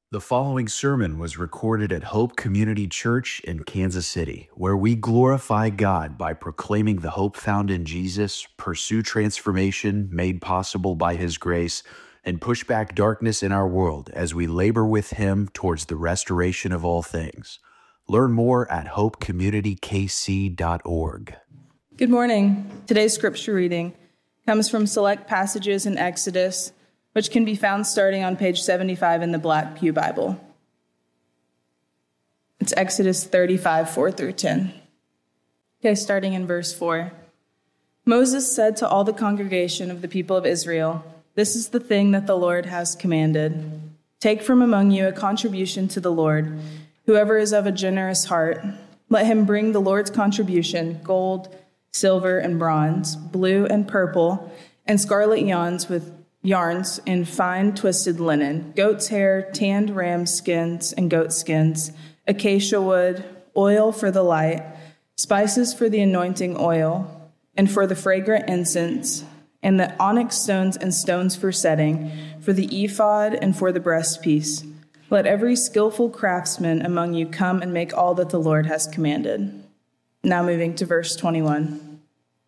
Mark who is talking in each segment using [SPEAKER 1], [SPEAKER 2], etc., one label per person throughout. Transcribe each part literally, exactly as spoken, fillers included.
[SPEAKER 1] The following sermon was recorded at Hope Community Church in Kansas City, where we glorify God by proclaiming the hope found in Jesus, pursue transformation made possible by His grace, and push back darkness in our world as we labor with Him towards the restoration of all things. Learn more at hope community k c dot org.
[SPEAKER 2] Good morning. Today's scripture reading comes from select passages in Exodus, which can be found starting on page seventy-five in the Black Pew Bible. It's Exodus thirty-five, four through ten. Okay, starting in verse four. Moses said to all the congregation of the people of Israel, "This is the thing that the Lord has commanded. Take from among you a contribution to the Lord. Whoever is of a generous heart, let him bring the Lord's contribution, gold, silver, and bronze, blue and purple, and scarlet yarns with yarns in fine twisted linen, goat's hair, tanned ram skins and goat skins, acacia wood, oil for the light, spices for the anointing oil, and for the fragrant incense, and the onyx stones and stones for setting, for the ephod and for the breastpiece. Let every skillful craftsman among you come and make all that the Lord has commanded." Now moving to verse twenty-one.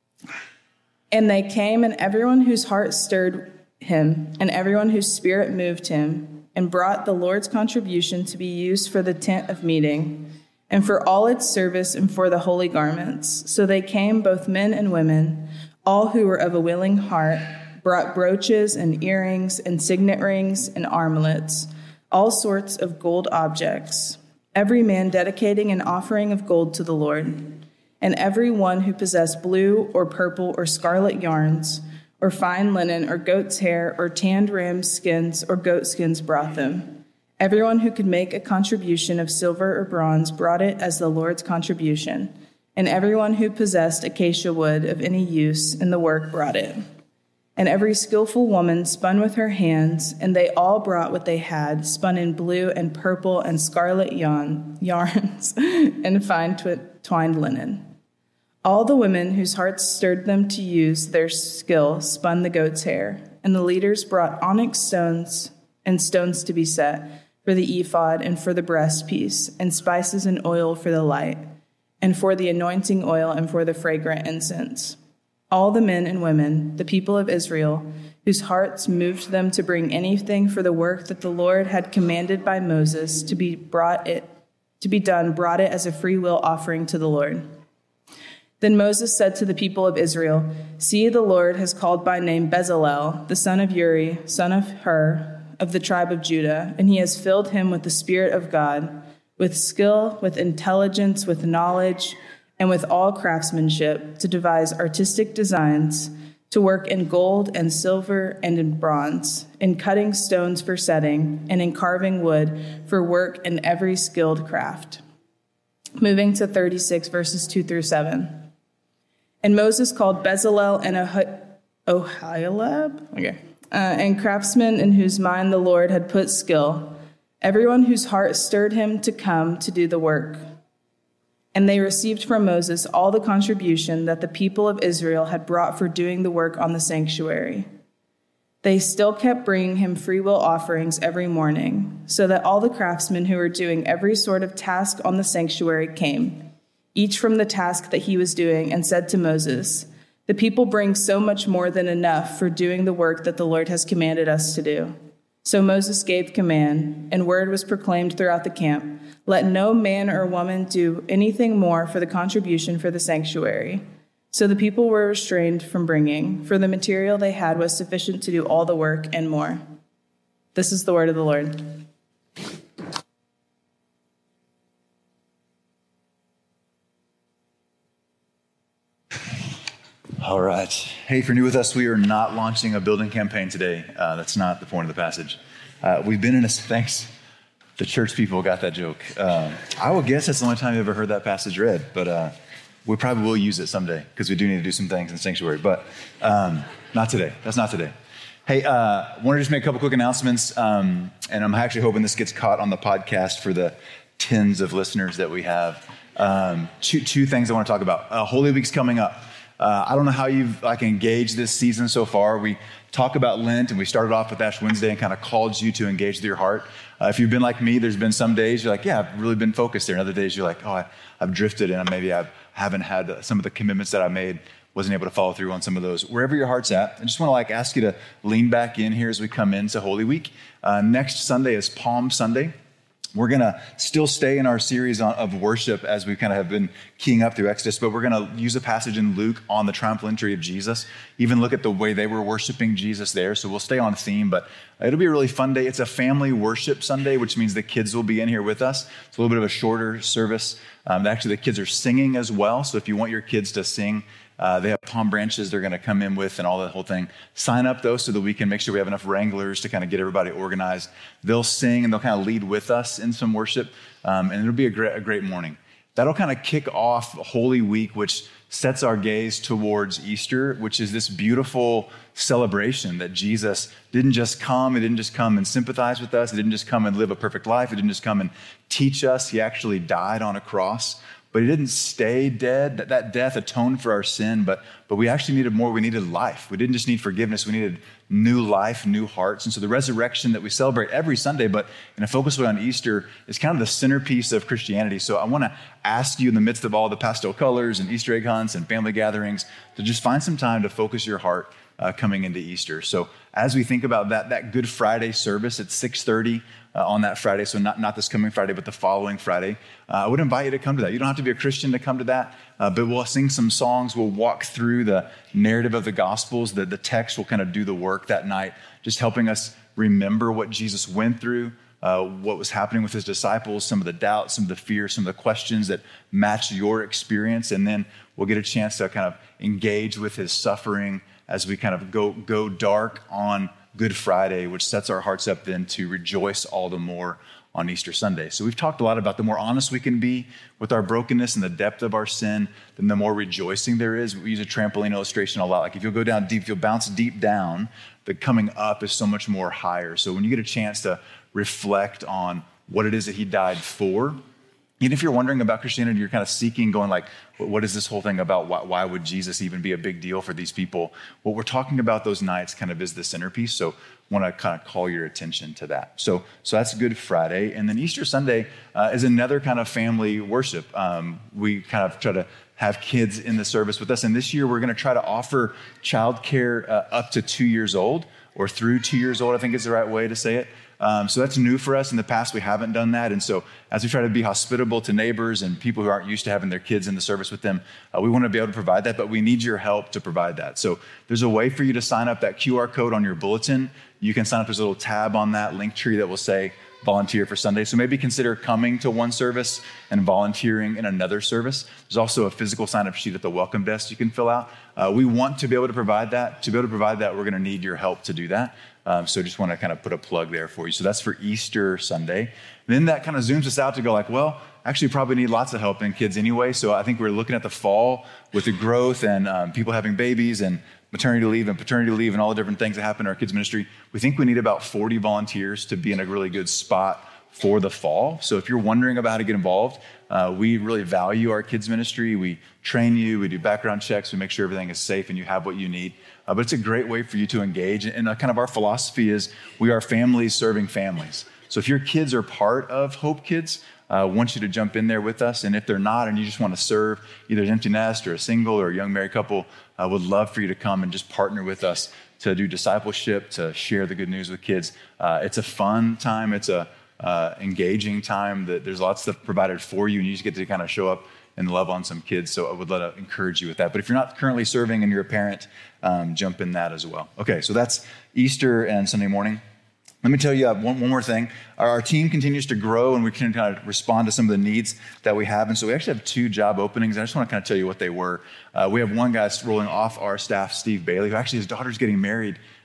[SPEAKER 2] And they came, and everyone whose heart stirred him, and everyone whose spirit moved him, and brought the Lord's contribution to be used for the tent of meeting, and for all its service, and for the holy garments. So they came, both men and women, all who were of a willing heart, brought brooches and earrings and signet rings and armlets, all sorts of gold objects, every man dedicating an offering of gold to the Lord. And every one who possessed blue or purple or scarlet yarns, or fine linen, or goat's hair, or tanned ram skins, or goat skins brought them. Everyone who could make a contribution of silver or bronze brought it as the Lord's contribution, and everyone who possessed acacia wood of any use in the work brought it. And every skillful woman spun with her hands, and they all brought what they had, spun in blue and purple and scarlet yarn, yarns and fine twi- twined linen. All the women whose hearts stirred them to use their skill spun the goat's hair, and the leaders brought onyx stones and stones to be set for the ephod and for the breastpiece, and spices and oil for the light, and for the anointing oil and for the fragrant incense. All the men and women, the people of Israel, whose hearts moved them to bring anything for the work that the Lord had commanded by Moses to be brought it to be done, brought it as a free will offering to the Lord. Then Moses said to the people of Israel, "See, the Lord has called by name Bezalel, the son of Uri, son of Hur, of the tribe of Judah, and he has filled him with the Spirit of God, with skill, with intelligence, with knowledge, and with all craftsmanship, to devise artistic designs, to work in gold and silver and in bronze, in cutting stones for setting, and in carving wood for work in every skilled craft." Moving to thirty-six, verses two through seven. And Moses called Bezalel and Oholiab, okay, uh, and craftsmen in whose mind the Lord had put skill, everyone whose heart stirred him to come to do the work. And they received from Moses all the contribution that the people of Israel had brought for doing the work on the sanctuary. They still kept bringing him freewill offerings every morning, so that all the craftsmen who were doing every sort of task on the sanctuary came, each from the task that he was doing, and said to Moses, "The people bring so much more than enough for doing the work that the Lord has commanded us to do." So Moses gave command, and word was proclaimed throughout the camp, "Let no man or woman do anything more for the contribution for the sanctuary." So the people were restrained from bringing, for the material they had was sufficient to do all the work and more. This is the word of the Lord.
[SPEAKER 3] All right. Hey, if you're new with us, we are not launching a building campaign today. Uh, that's not the point of the passage. Uh, we've been in a, thanks, the church people got that joke. Uh, I would guess that's the only time you've ever heard that passage read, but uh, we probably will use it someday because we do need to do some things in the sanctuary, but um, not today. That's not today. Hey, uh, I want to just make a couple quick announcements, um, and I'm actually hoping this gets caught on the podcast for the tens of listeners that we have. Um, two, two things I want to talk about. Uh, Holy Week's coming up. Uh, I don't know how you've like engaged this season so far. We talk about Lent, and we started off with Ash Wednesday and kind of called you to engage with your heart. Uh, if you've been like me, there's been some days you're like, yeah, I've really been focused there. And other days you're like, oh, I, I've drifted, and maybe I haven't had some of the commitments that I made, wasn't able to follow through on some of those. Wherever your heart's at, I just want to like ask you to lean back in here as we come into Holy Week. Uh, next Sunday is Palm Sunday. We're going to still stay in our series on, of worship as we kind of have been keying up through Exodus, but we're going to use a passage in Luke on the triumphal entry of Jesus, even look at the way they were worshiping Jesus there. So we'll stay on theme, but it'll be a really fun day. It's a family worship Sunday, which means the kids will be in here with us. It's a little bit of a shorter service. Um, actually, the kids are singing as well. So if you want your kids to sing, Uh, they have palm branches they're going to come in with and all that whole thing. Sign up, though, so that we can make sure we have enough wranglers to kind of get everybody organized. They'll sing and they'll kind of lead with us in some worship, um, and it'll be a great, a great morning. That'll kind of kick off Holy Week, which sets our gaze towards Easter, which is this beautiful celebration that Jesus didn't just come, he didn't just come and sympathize with us, he didn't just come and live a perfect life, he didn't just come and teach us, he actually died on a cross. But he didn't stay dead. That, that death atoned for our sin, but, but we actually needed more. We needed life. We didn't just need forgiveness. We needed new life, new hearts. And so the resurrection that we celebrate every Sunday, but in a focused way on Easter, is kind of the centerpiece of Christianity. So I want to ask you in the midst of all the pastel colors and Easter egg hunts and family gatherings to just find some time to focus your heart uh, coming into Easter. So as we think about that, that Good Friday service at six thirty, Uh, on that Friday, so not, not this coming Friday, but the following Friday. Uh, I would invite you to come to that. You don't have to be a Christian to come to that, uh, but we'll sing some songs. We'll walk through the narrative of the Gospels. The, the text will kind of do the work that night, just helping us remember what Jesus went through, uh, what was happening with his disciples, some of the doubts, some of the fears, some of the questions that match your experience. And then we'll get a chance to kind of engage with his suffering as we kind of go, go dark on Good Friday, which sets our hearts up then to rejoice all the more on Easter Sunday. So we've talked a lot about the more honest we can be with our brokenness and the depth of our sin, then the more rejoicing there is. We use a trampoline illustration a lot. Like if you'll go down deep, if you'll bounce deep down, the coming up is so much more higher. So when you get a chance to reflect on what it is that he died for, even if you're wondering about Christianity, you're kind of seeking, going like, what is this whole thing about? Why, why would Jesus even be a big deal for these people? What we're talking about those nights kind of is the centerpiece. So I want to kind of call your attention to that. So, so that's Good Friday. And then Easter Sunday uh, is another kind of family worship. Um, we kind of try to have kids in the service with us. And this year we're going to try to offer childcare uh, up to two years old or through two years old, I think is the right way to say it. Um, so that's new for us. In the past, we haven't done that. And so as we try to be hospitable to neighbors and people who aren't used to having their kids in the service with them, uh, we want to be able to provide that, but we need your help to provide that. So there's a way for you to sign up, that Q R code on your bulletin. You can sign up. There's a little tab on that link tree that will say volunteer for Sunday. So maybe consider coming to one service and volunteering in another service. There's also a physical sign-up sheet at the welcome desk you can fill out. Uh, we want to be able to provide that. To be able to provide that, we're going to need your help to do that. Um, so just want to kind of put a plug there for you. So that's for Easter Sunday. And then that kind of zooms us out to go like, well, actually probably need lots of help in kids anyway. So I think we're looking at the fall with the growth and um, people having babies and maternity leave and paternity leave and all the different things that happen in our kids ministry. We think we need about forty volunteers to be in a really good spot for the fall. So if you're wondering about how to get involved, uh, we really value our kids ministry. We train you, we do background checks, we make sure everything is safe and you have what you need. Uh, but it's a great way for you to engage. And uh, kind of our philosophy is we are families serving families. So if your kids are part of Hope Kids, I uh, want you to jump in there with us. And if they're not and you just want to serve either an empty nest or a single or a young married couple, I would love for you to come and just partner with us to do discipleship, to share the good news with kids. Uh, it's a fun time. It's a uh, engaging time. That there's lots of stuff provided for you, and you just get to kind of show up and love on some kids. So I would love to encourage you with that. But if you're not currently serving and you're a parent, um, jump in that as well. Okay, so that's Easter and Sunday morning. Let me tell you uh, one, one more thing. Our, our team continues to grow, and we can kind of respond to some of the needs that we have. And so we actually have two job openings. I just want to kind of tell you what they were. Uh, we have one guy rolling off our staff, Steve Bailey, who actually his daughter's getting married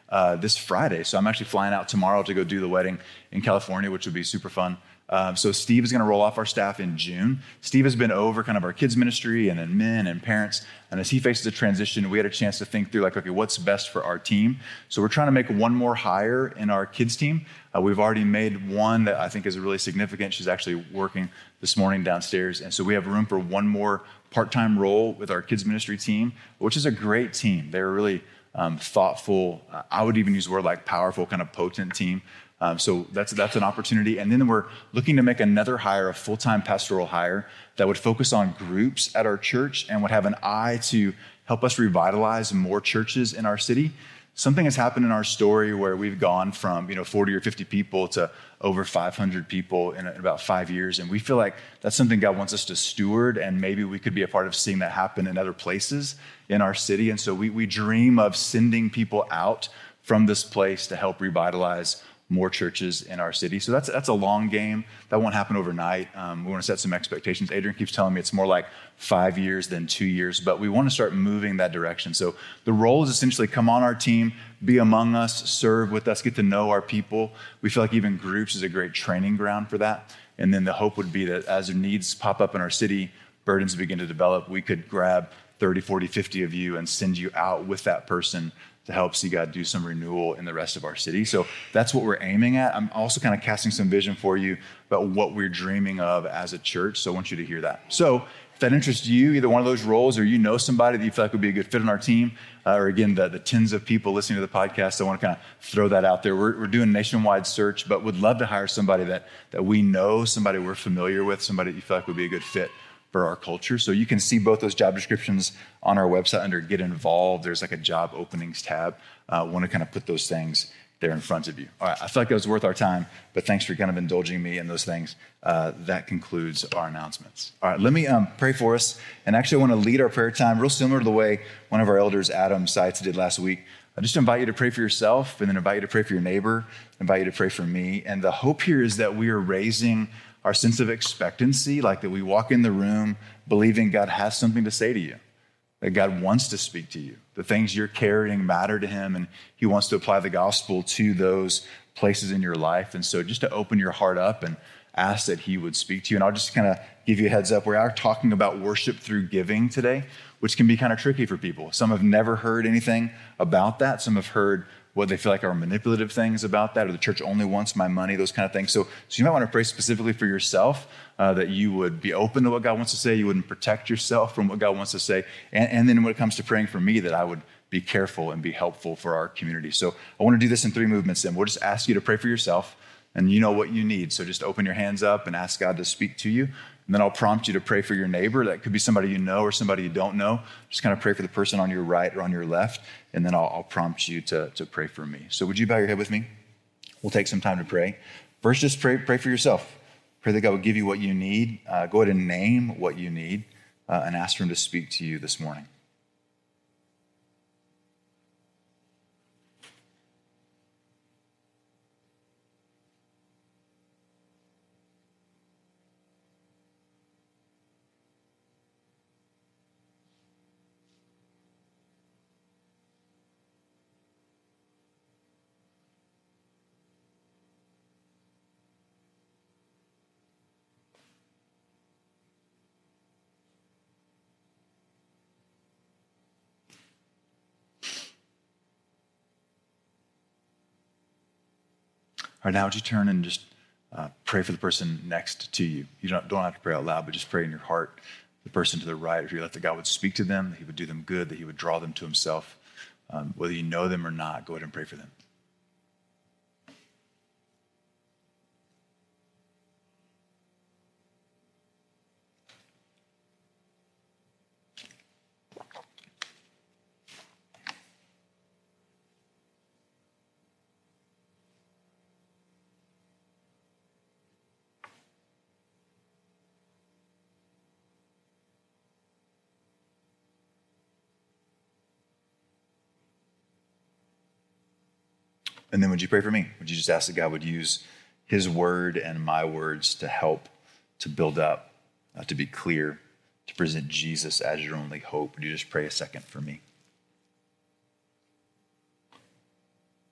[SPEAKER 3] uh, this Friday. So I'm actually flying out tomorrow to go do the wedding in California, which would be super fun. Um, so Steve is going to roll off our staff in June. Steve has been over kind of our kids ministry and then men and parents. And as he faces a transition, we had a chance to think through like, okay, what's best for our team? So we're trying to make one more hire in our kids team. Uh, we've already made one that I think is really significant. She's actually working this morning downstairs. And so we have room for one more part-time role with our kids ministry team, which is a great team. They're really um, thoughtful. Uh, I would even use a word like powerful, kind of potent team. Um, so that's that's an opportunity. And then we're looking to make another hire, a full-time pastoral hire that would focus on groups at our church and would have an eye to help us revitalize more churches in our city. Something has happened in our story where we've gone from, you know, forty or fifty people to over five hundred people in about five years. And we feel like that's something God wants us to steward, and maybe we could be a part of seeing that happen in other places in our city. And so we, we dream of sending people out from this place to help revitalize more churches in our city. So that's that's a long game. That won't happen overnight. Um, we want to set some expectations. Adrian keeps telling me it's more like five years than two years, but we want to start moving that direction. So the role is essentially come on our team, be among us, serve with us, get to know our people. We feel like even groups is a great training ground for that. And then the hope would be that as needs pop up in our city, burdens begin to develop, we could grab thirty, forty, fifty of you and send you out with that person to help see God do some renewal in the rest of our city. So that's what we're aiming at. I'm also kind of casting some vision for you about what we're dreaming of as a church. So I want you to hear that. So if that interests you, either one of those roles, or you know somebody that you feel like would be a good fit on our team, uh, or again, the, the tens of people listening to the podcast, I want to kind of throw that out there. We're, we're doing a nationwide search, but would love to hire somebody that, that we know, somebody we're familiar with, somebody that you feel like would be a good fit for our culture. So you can see both those job descriptions on our website under Get Involved. There's like a job openings tab. I uh, want to kind of put those things there in front of you. All right, I feel like it was worth our time, but thanks for kind of indulging me in those things. Uh, that concludes our announcements. All right, let me um, pray for us. And actually, I want to lead our prayer time real similar to the way one of our elders, Adam Seitz, did last week. I just invite you to pray for yourself, and then invite you to pray for your neighbor, invite you to pray for me. And the hope here is that we are raising our sense of expectancy, like that we walk in the room believing God has something to say to you, that God wants to speak to you. The things you're carrying matter to him, and he wants to apply the gospel to those places in your life. And so just to open your heart up and ask that he would speak to you. And I'll just kind of give you a heads up. We are talking about worship through giving today, which can be kind of tricky for people. Some have never heard anything about that. Some have heard what they feel like are manipulative things about that, or the church only wants my money, those kind of things. So, so you might want to pray specifically for yourself, uh, that you would be open to what God wants to say, you wouldn't protect yourself from what God wants to say, and, and then when it comes to praying for me, that I would be careful and be helpful for our community. So I want to do this in three movements, and we'll just ask you to pray for yourself, and you know what you need. So just open your hands up and ask God to speak to you. And then I'll prompt you to pray for your neighbor. That could be somebody you know or somebody you don't know. Just kind of pray for the person on your right or on your left. And then I'll, I'll prompt you to, to pray for me. So would you bow your head with me? We'll take some time to pray. First, just pray, pray for yourself. Pray that God would give you what you need. Uh, go ahead and name what you need uh, and ask for him to speak to you this morning. All right, now would you turn and just uh, pray for the person next to you? You don't, don't have to pray out loud, but just pray in your heart. The person to the right, if you let that God would speak to them, that he would do them good, that he would draw them to himself. Um, whether you know them or not, go ahead and pray for them. And then would you pray for me? Would you just ask that God would use his word and my words to help, to build up, uh, to be clear, to present Jesus as your only hope? Would you just pray a second for me?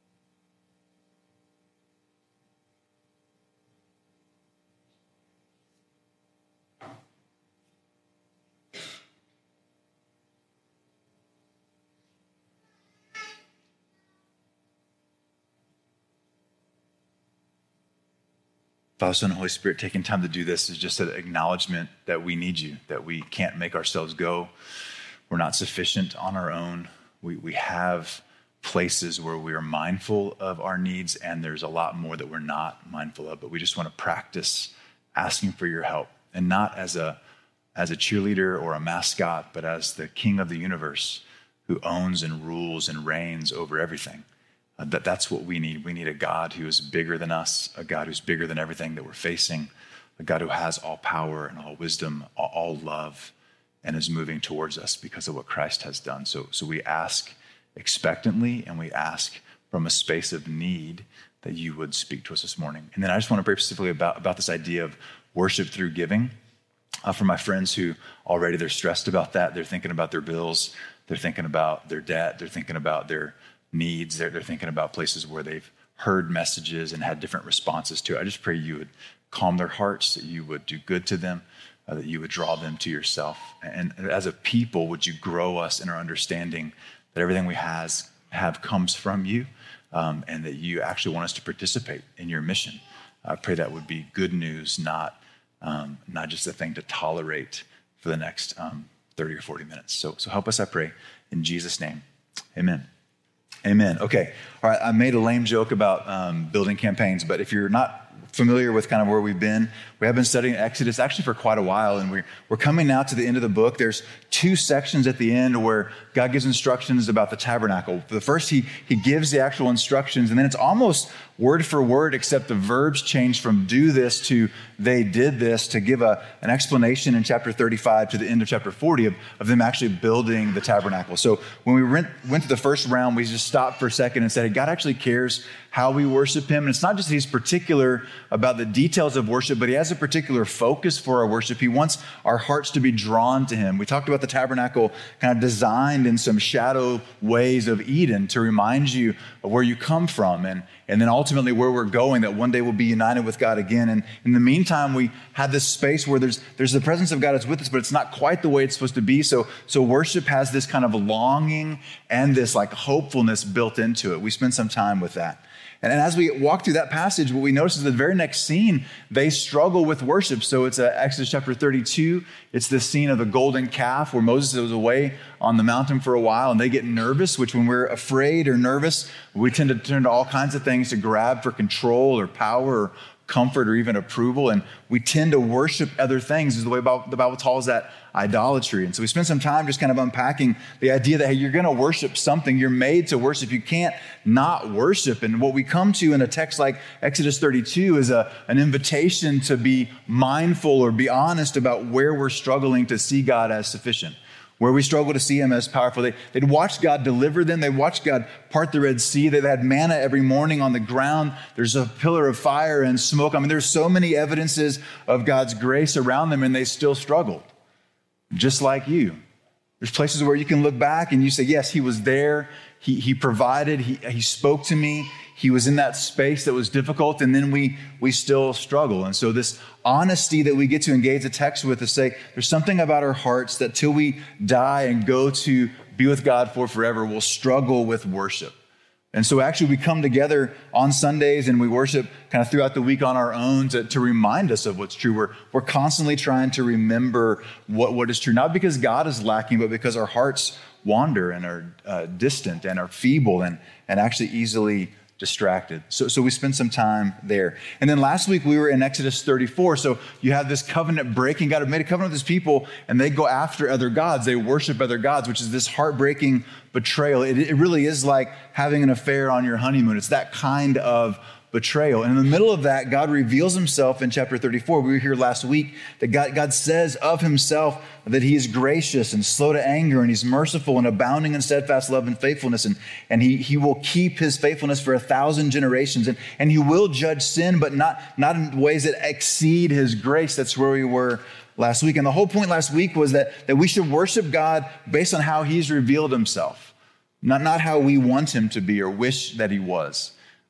[SPEAKER 3] Father, Son, and Holy Spirit, taking time to do this is just an acknowledgement that we need you, that we can't make ourselves go. We're not sufficient on our own. We, we have places where we are mindful of our needs, and there's a lot more that we're not mindful of, but we just want to practice asking for your help, and not as a as a cheerleader or a mascot, but as the King of the universe who owns and rules and reigns over everything. Uh, that that's what we need. We need a God who is bigger than us, a God who's bigger than everything that we're facing, a God who has all power and all wisdom, all, all love, and is moving towards us because of what Christ has done. So, so we ask expectantly, and we ask from a space of need that you would speak to us this morning. And then I just want to pray specifically about, about this idea of worship through giving. Uh, for my friends who already they're stressed about that, they're thinking about their bills, they're thinking about their debt, they're thinking about their needs, they're, they're thinking about places where they've heard messages and had different responses to it. I just pray you would calm their hearts, that you would do good to them, uh, that you would draw them to yourself. And, and as a people, would you grow us in our understanding that everything we has, have comes from you, um, and that you actually want us to participate in your mission. I pray that would be good news, not um, not just a thing to tolerate for the next um, thirty or forty minutes. So, so help us, I pray, in Jesus' name. Amen. Amen. Okay. All right. I made a lame joke about um, building campaigns, but if you're not familiar with kind of where we've been, we have been studying Exodus actually for quite a while, and we're, we're coming now to the end of the book. There's two sections at the end where God gives instructions about the tabernacle. The first, he, he gives the actual instructions, and then it's almost word for word, except the verbs change from do this to they did this, to give a, an explanation in chapter thirty-five to the end of chapter forty of, of them actually building the tabernacle. So when we went, went to the first round, we just stopped for a second and said, hey, God actually cares how we worship him. And it's not just that he's particular about the details of worship, but he has a particular focus for our worship. He wants our hearts to be drawn to him. We talked about the tabernacle kind of designed in some shadow ways of Eden to remind you of where you come from, and, and then ultimately where we're going, that one day we'll be united with God again. And in the meantime, we have this space where there's there's the presence of God that's with us, but it's not quite the way it's supposed to be. So, so worship has this kind of longing and this like hopefulness built into it. We spend some time with that. And as we walk through that passage, what we notice is the very next scene, they struggle with worship. So it's uh, Exodus chapter thirty-two. It's the scene of the golden calf where Moses was away on the mountain for a while, and they get nervous, which when we're afraid or nervous, we tend to turn to all kinds of things to grab for control or power or comfort or even approval. And we tend to worship other things, is the way the Bible calls that idolatry. And so we spent some time just kind of unpacking the idea that, hey, you're going to worship something. You're made to worship. You can't not worship. And what we come to in a text like Exodus thirty-two is a, an invitation to be mindful or be honest about where we're struggling to see God as sufficient, where we struggle to see him as powerful. They, they'd watched God deliver them. They'd watched God part the Red Sea. They had manna every morning on the ground. There's a pillar of fire and smoke. I mean, there's so many evidences of God's grace around them, and they still struggled, just like you. There's places where you can look back and you say, yes, he was there. He, he provided. He, he spoke to me. He was in that space that was difficult, and then we we still struggle. And so this honesty that we get to engage the text with is say, there's something about our hearts that till we die and go to be with God for forever, we'll struggle with worship. And so actually we come together on Sundays and we worship kind of throughout the week on our own to, to remind us of what's true. We're, we're constantly trying to remember what, what is true, not because God is lacking, but because our hearts wander and are uh, distant and are feeble and, and actually easily distracted. So, so we spent some time there. And then last week we were in Exodus thirty-four. So you have this covenant breaking. God had made a covenant with his people, and they go after other gods. They worship other gods, which is this heartbreaking betrayal. It, it really is like having an affair on your honeymoon. It's that kind of betrayal. And in the middle of that, God reveals himself in chapter thirty-four. We were here last week that God, God says of himself that he is gracious and slow to anger, and he's merciful and abounding in steadfast love and faithfulness. And, and he, he will keep his faithfulness for a thousand generations. And, and he will judge sin, but not, not in ways that exceed his grace. That's where we were last week. And the whole point last week was that, that we should worship God based on how he's revealed himself, not, not how we want him to be or wish that he was.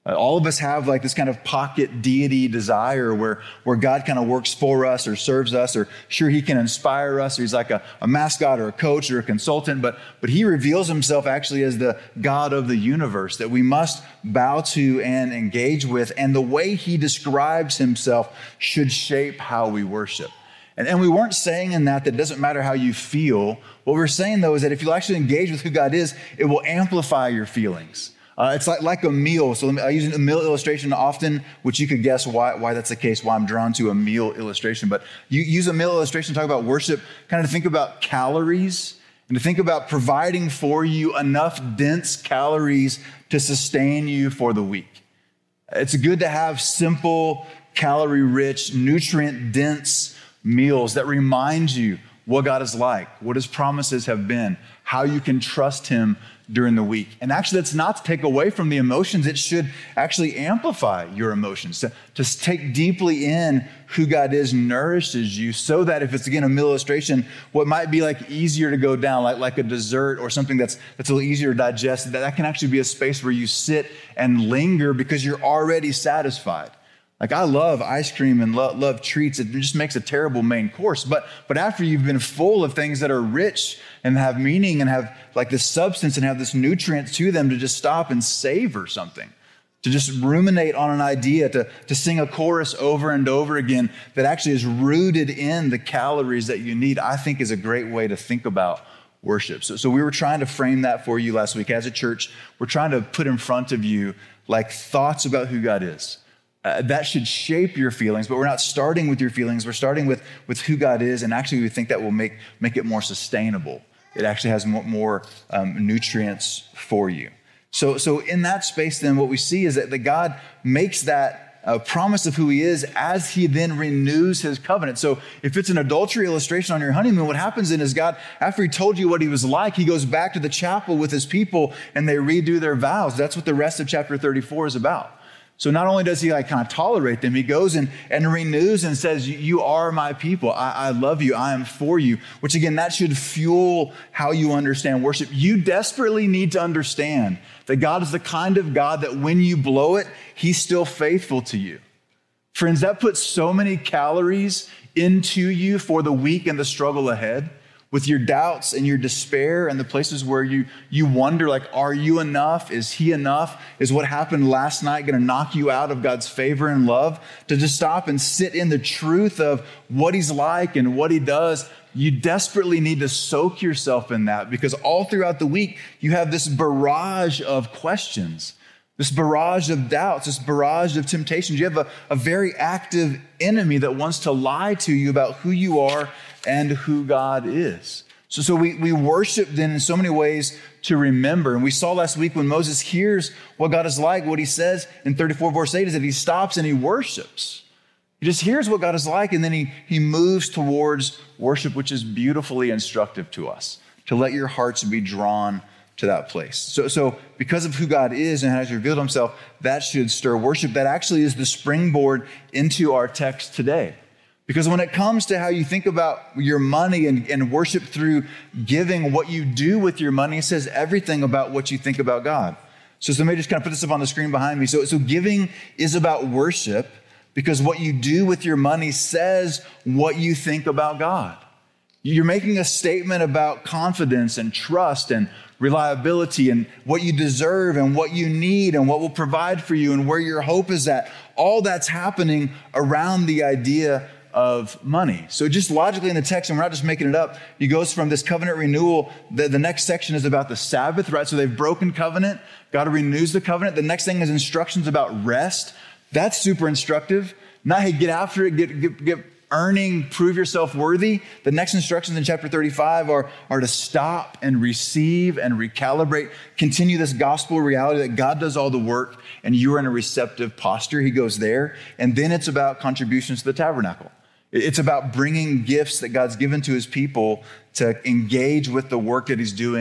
[SPEAKER 3] Uh, all of us have like this kind of pocket deity desire where, where God kind of works for us or serves us, or sure, he can inspire us, or he's like a, a mascot or a coach or a consultant, but, but he reveals himself actually as the God of the universe that we must bow to and engage with. And the way he describes himself should shape how we worship. And, and we weren't saying in that that it doesn't matter how you feel. What we're saying though is that if you actually engage with who God is, it will amplify your feelings. Uh, it's like, like a meal. So let me, I use a meal illustration often, which you could guess why, why that's the case, why I'm drawn to a meal illustration. But you use a meal illustration to talk about worship, kind of to think about calories and to think about providing for you enough dense calories to sustain you for the week. It's good to have simple, calorie-rich, nutrient-dense meals that remind you what God is like, what his promises have been, how you can trust him during the week. And actually, that's not to take away from the emotions. It should actually amplify your emotions, to, to take deeply in who God is nourishes you so that if it's, again, a meal illustration, what might be like easier to go down, like, like a dessert or something that's, that's a little easier to digest, that, that can actually be a space where you sit and linger because you're already satisfied. Like I love ice cream and love, love treats. It just makes a terrible main course. But, but after you've been full of things that are rich and have meaning and have like this substance and have this nutrients to them, to just stop and savor something, to just ruminate on an idea, to, to sing a chorus over and over again that actually is rooted in the calories that you need, I think is a great way to think about worship. So, so we were trying to frame that for you last week as a church. We're trying to put in front of you like thoughts about who God is. Uh, that should shape your feelings, but we're not starting with your feelings. We're starting with, with who God is, and actually we think that will make, make it more sustainable. It actually has more, more um, nutrients for you. So, so in that space, then, what we see is that, that God makes that uh, promise of who he is as he then renews his covenant. So if it's an adultery illustration on your honeymoon, what happens then is God, after he told you what he was like, he goes back to the chapel with his people and they redo their vows. That's what the rest of chapter thirty-four is about. So not only does he like kind of tolerate them, he goes and, and renews and says, you are my people. I, I love you. I am for you, which again, that should fuel how you understand worship. You desperately need to understand that God is the kind of God that when you blow it, he's still faithful to you. Friends, that puts so many calories into you for the week and the struggle ahead. With your doubts and your despair and the places where you, you wonder, like, are you enough? Is he enough? Is what happened last night going to knock you out of God's favor and love? To just stop and sit in the truth of what he's like and what he does. You desperately need to soak yourself in that, because all throughout the week, you have this barrage of questions, this barrage of doubts, this barrage of temptations. You have a, a very active enemy that wants to lie to you about who you are and who God is. So, so we, we worship then in so many ways to remember. And we saw last week when Moses hears what God is like, what he says in thirty-four verse eight is that he stops and he worships. He just hears what God is like, and then he, he moves towards worship, which is beautifully instructive to us, to let your hearts be drawn to that place. So, so because of who God is and has revealed himself, that should stir worship. That actually is the springboard into our text today. Because when it comes to how you think about your money and, and worship through giving, what you do with your money, it says everything about what you think about God. So, so let me just kind of put this up on the screen behind me. So, so giving is about worship because what you do with your money says what you think about God. You're making a statement about confidence and trust and reliability and what you deserve and what you need and what will provide for you and where your hope is at. All that's happening around the idea of money. So just logically in the text, and we're not just making it up, he goes from this covenant renewal. The, the next section is about the Sabbath, right? So they've broken covenant. God renews the covenant. The next thing is instructions about rest. That's super instructive. Not, hey, get after it, get, get, get earning, prove yourself worthy. The next instructions in chapter thirty-five are, are to stop and receive and recalibrate, continue this gospel reality that God does all the work and you're in a receptive posture. He goes there. And then it's about contributions to the tabernacle. It's about bringing gifts that God's given to his people to engage with the work that he's doing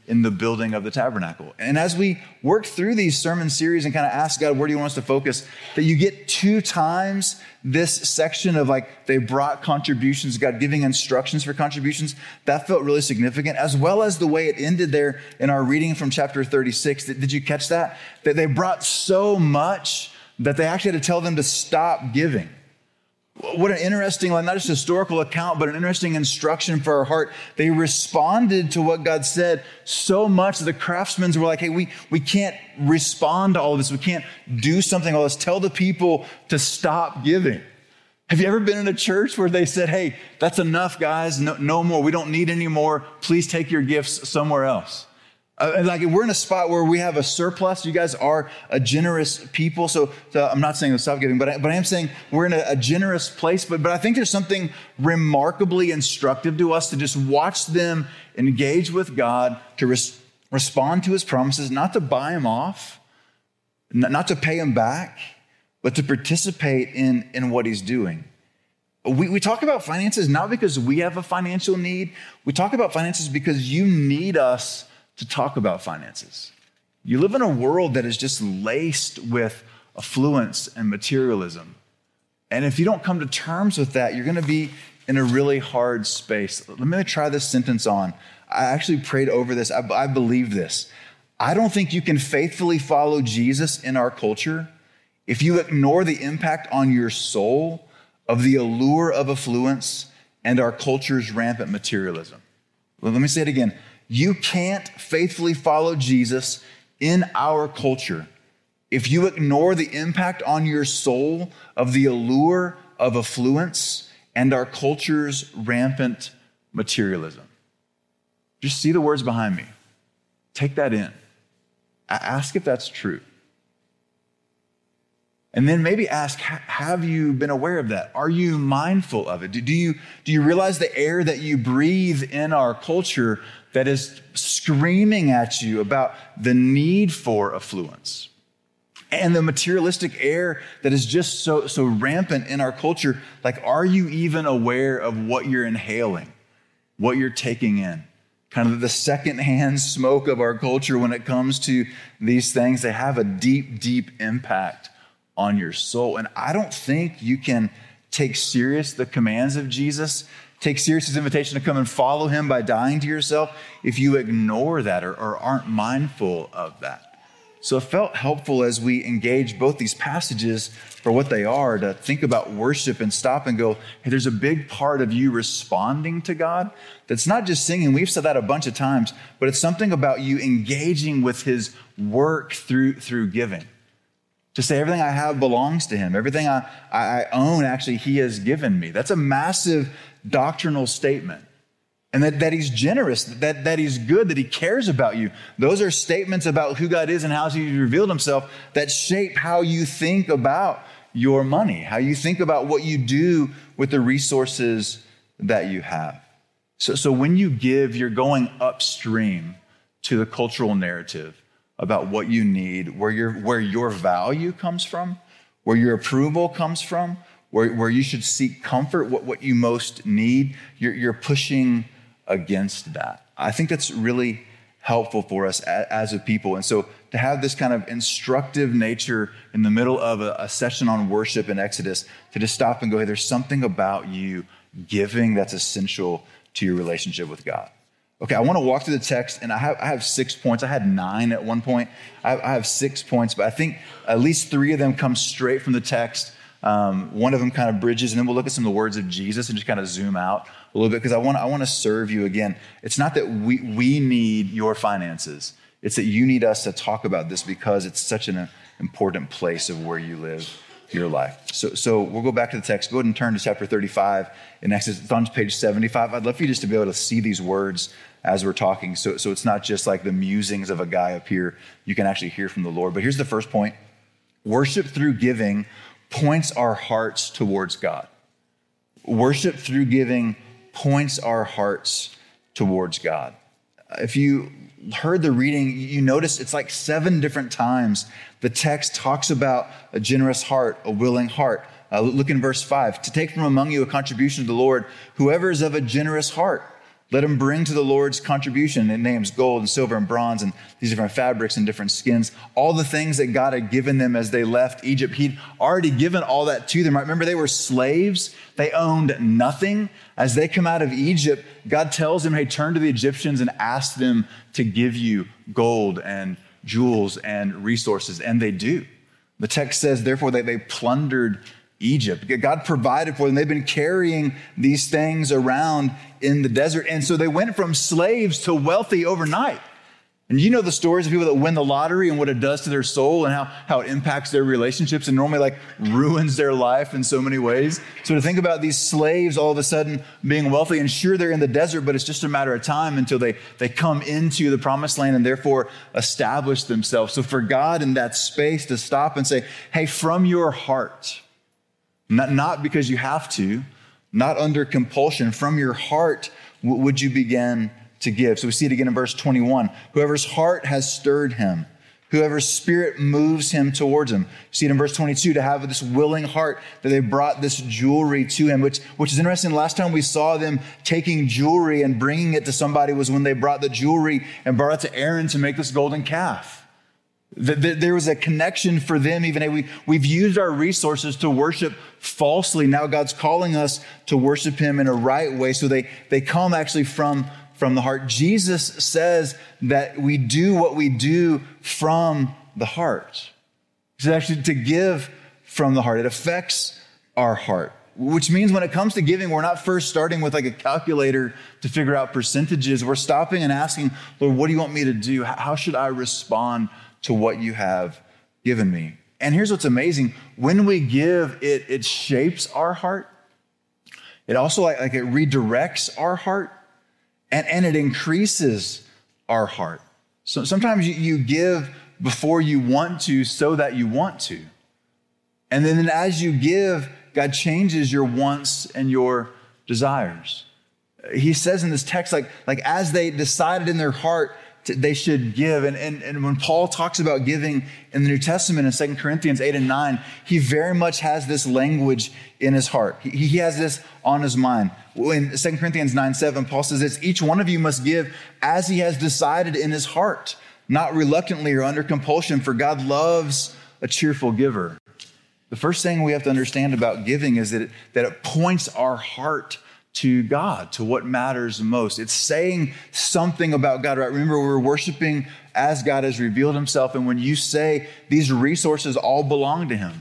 [SPEAKER 3] in the building of the tabernacle. And as we work through these sermon series and kind of ask God, where do you want us to focus, that you get two times this section of like, they brought contributions, God giving instructions for contributions. That felt really significant, as well as the way it ended there in our reading from chapter thirty-six. Did you catch that? That they brought so much that they actually had to tell them to stop giving. What an interesting, like not just historical account, but an interesting instruction for our heart. They responded to what God said so much that the craftsmen were like, hey, we, we can't respond to all of this. We can't do something all this. Tell the people to stop giving. Have you ever been in a church where they said, hey, that's enough, guys. No, no more. We don't need any more. Please take your gifts somewhere else. Uh, like we're in a spot where we have a surplus. You guys are a generous people. So, so I'm not saying to stop giving, but I, but I am saying we're in a, a generous place. But, but I think there's something remarkably instructive to us to just watch them engage with God, to res- respond to his promises, not to buy him off, not, not to pay him back, but to participate in, in what he's doing. We, we talk about finances not because we have a financial need. We talk about finances because you need us to talk about finances. You live in a world that is just laced with affluence and materialism. And if you don't come to terms with that, you're going to be in a really hard space. Let me try this sentence on. I actually prayed over this. I, I believe this. I don't think you can faithfully follow Jesus in our culture if you ignore the impact on your soul of the allure of affluence and our culture's rampant materialism. Let me say it again. You can't faithfully follow Jesus in our culture if you ignore the impact on your soul of the allure of affluence and our culture's rampant materialism. Just see the words behind me. Take that in. Ask if that's true. And then maybe ask, have you been aware of that? Are you mindful of it? Do you, do you realize the air that you breathe in our culture that is screaming at you about the need for affluence? And the materialistic air that is just so, so rampant in our culture, like, are you even aware of what you're inhaling, what you're taking in? Kind of the secondhand smoke of our culture when it comes to these things, they have a deep, deep impact on your soul. And I don't think you can take serious the commands of Jesus, take serious his invitation to come and follow him by dying to yourself, if you ignore that or, or aren't mindful of that. So it felt helpful as we engage both these passages for what they are to think about worship and stop and go, hey, there's a big part of you responding to God that's not just singing. We've said that a bunch of times, but it's something about you engaging with his work through, through giving. To say everything I have belongs to him. Everything I, I own, actually, he has given me. That's a massive doctrinal statement. And that, that he's generous, that, that he's good, that he cares about you. Those are statements about who God is and how he's revealed himself that shape how you think about your money, how you think about what you do with the resources that you have. So, so when you give, you're going upstream to the cultural narrative about what you need, where your, where your value comes from, where your approval comes from, where, where you should seek comfort, what, what you most need. You're, you're pushing against that. I think that's really helpful for us as a people. And so to have this kind of instructive nature in the middle of a, a session on worship in Exodus, to just stop and go, hey, there's something about you giving that's essential to your relationship with God. Okay, I want to walk through the text, and I have I have six points. I had nine at one point. I have, I have six points, but I think at least three of them come straight from the text. Um, one of them kind of bridges, and then we'll look at some of the words of Jesus and just kind of zoom out a little bit, because I want I want to serve you again. It's not that we we need your finances. It's that you need us to talk about this because it's such an important place of where you live your life. So, so we'll go back to the text. Go ahead and turn to chapter thirty-five in Exodus. It's on page seventy-five. I'd love for you just to be able to see these words as we're talking. So, so it's not just like the musings of a guy up here. You can actually hear from the Lord. But here's the first point. Worship through giving points our hearts towards God. Worship through giving points our hearts towards God. If you heard the reading, you notice it's like seven different times the text talks about a generous heart, a willing heart. Uh, look in verse five. To take from among you a contribution to the Lord, whoever is of a generous heart. Let them bring to the Lord's contribution. It names gold and silver and bronze and these different fabrics and different skins, all the things that God had given them as they left Egypt. He'd already given all that to them. Right? Remember, they were slaves. They owned nothing. As they come out of Egypt, God tells them, hey, turn to the Egyptians and ask them to give you gold and jewels and resources. And they do. The text says, therefore, they, they plundered Egypt. God provided for them. They've been carrying these things around in the desert. And so they went from slaves to wealthy overnight. And you know the stories of people that win the lottery and what it does to their soul and how, how it impacts their relationships and normally like ruins their life in so many ways. So to think about these slaves all of a sudden being wealthy, and sure, they're in the desert, but it's just a matter of time until they, they come into the promised land and therefore establish themselves. So for God in that space to stop and say, hey, from your heart, Not, not because you have to, not under compulsion. From your heart, w- would you begin to give? So we see it again in verse twenty-one. Whoever's heart has stirred him, whoever's spirit moves him towards him. You see it in verse twenty-two, to have this willing heart that they brought this jewelry to him, which, which is interesting. Last time we saw them taking jewelry and bringing it to somebody was when they brought the jewelry and brought it to Aaron to make this golden calf. There was a connection for them. Even hey, we, we've used our resources to worship falsely. Now God's calling us to worship him in a right way. So they, they come actually from, from the heart. Jesus says that we do what we do from the heart. It's actually to give from the heart. It affects our heart, which means when it comes to giving, we're not first starting with like a calculator to figure out percentages. We're stopping and asking, Lord, what do you want me to do? How should I respond to what you have given me? And here's what's amazing. When we give, it, it shapes our heart. It also like, like it redirects our heart and, and it increases our heart. So sometimes you, you give before you want to so that you want to. And then as you give, God changes your wants and your desires. He says in this text, like, like as they decided in their heart they should give. And, and, and when Paul talks about giving in the New Testament in Second Corinthians eight and nine, he very much has this language in his heart. He, he has this on his mind. In Second Corinthians nine seven, Paul says this, each one of you must give as he has decided in his heart, not reluctantly or under compulsion, for God loves a cheerful giver. The first thing we have to understand about giving is that it, that it points our heart to God, to what matters most. It's saying something about God, right? Remember, we're worshiping as God has revealed himself. And when you say these resources all belong to him,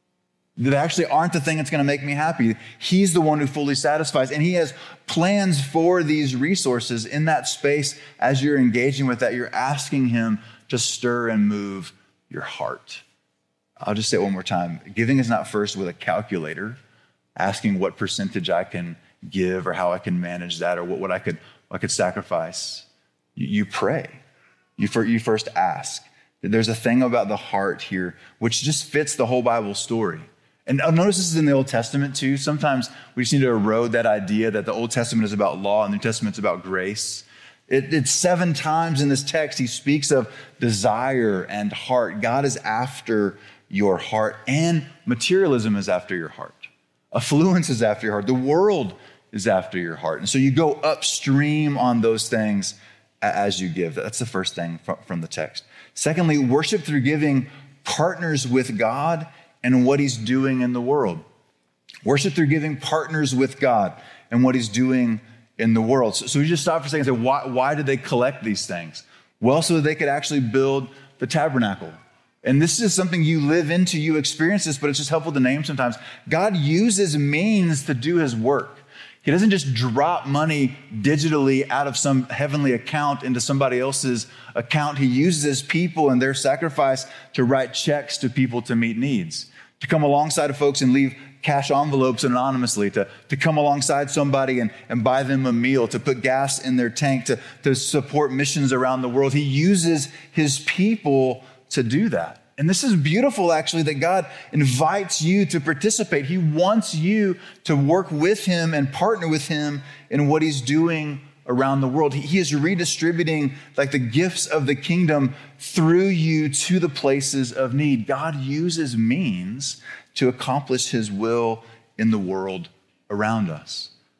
[SPEAKER 3] that actually aren't the thing that's going to make me happy. He's the one who fully satisfies. And he has plans for these resources in that space. As you're engaging with that, you're asking him to stir and move your heart. I'll just say it one more time. Giving is not first with a calculator, asking what percentage I can give or how I can manage that or what, what I could I could sacrifice. You, you pray. You, for, you first ask. There's a thing about the heart here which just fits the whole Bible story. And notice this is in the Old Testament too. Sometimes we just need to erode that idea that the Old Testament is about law and the New Testament is about grace. It, it's seven times in this text he speaks of desire and heart. God is after your heart, and materialism is after your heart. Affluence is after your heart. The world is after your heart. And so you go upstream on those things as you give. That's the first thing from the text. Secondly, worship through giving partners with God and what he's doing in the world. Worship through giving partners with God and what he's doing in the world. So, so we just stop for a second and say, why, why did they collect these things? Well, so that they could actually build the tabernacle. And this is something you live into, you experience this, but it's just helpful to name sometimes. God uses means to do his work. He doesn't just drop money digitally out of some heavenly account into somebody else's account. He uses people and their sacrifice to write checks to people to meet needs, to come alongside of folks and leave cash envelopes anonymously, to, to come alongside somebody and, and buy them a meal, to put gas in their tank, to, to support missions around the world. He uses his people to do that. And this is beautiful, actually, that God invites you to participate. He wants you to work with him and partner with him in what he's doing around the world. He, he is redistributing like the gifts of the kingdom through you to the places of need. God uses means to accomplish his will in the world around us.